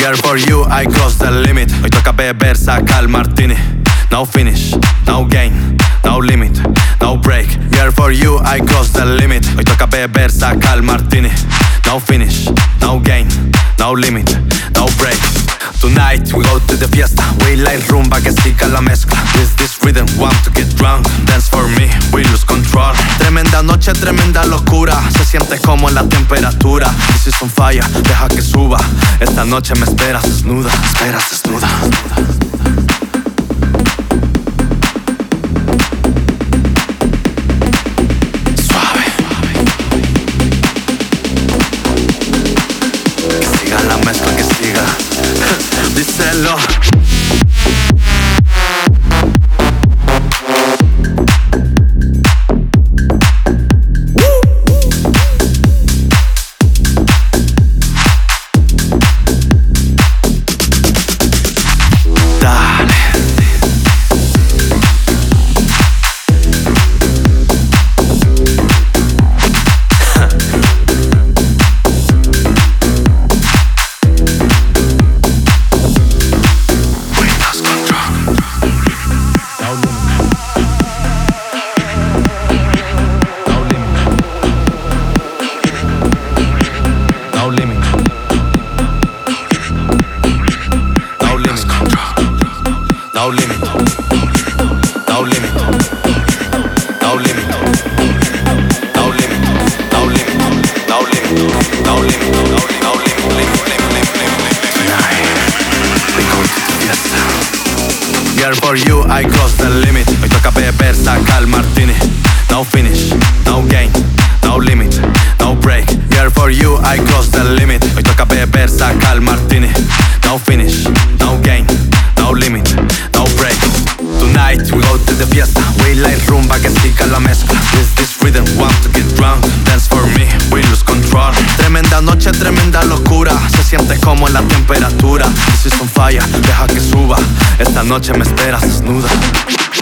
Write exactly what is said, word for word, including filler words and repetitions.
Girl, for you I cross the limit. Hoy toca beber, saca el martini. No finish, no gain, no limit, no break. Girl, for you I cross the limit. Hoy toca beber, saca el martini. No finish, no gain, no limit, no break. Tonight we go to the fiesta. We like rumba que siga la mezcla. With this rhythm, want to get drunk. Dance for me, we lose control. Tremenda noche, tremenda locura. Se siente como en la temperatura. This is on fire, deja que suba. Esta noche me esperas desnuda. Esperas desnuda. Suave. Que siga la mezcla, que siga. Díselo. No limit, no limit, no limit, no limit, no limit, no limit, no limit, no limit, no limit, limit, limit, limit, limit. Tonight we go to the fiesta. Girl, for you I cross the limit. Hoy toca beber, saca el martini. No finish, no gain, no limit, no break. Girl, for you I cross the limit. Hoy toca beber, saca el martini. No finish, no gain, no limit, no break. Tonight we go to the fiesta. We like rumba que siga la mezcla. With this rhythm, want to get drunk. Dance for me, we lose control. Tremenda noche, tremenda locura. Se siente como en la temperatura. This is on fire, deja que suba. Esta noche me esperas desnuda.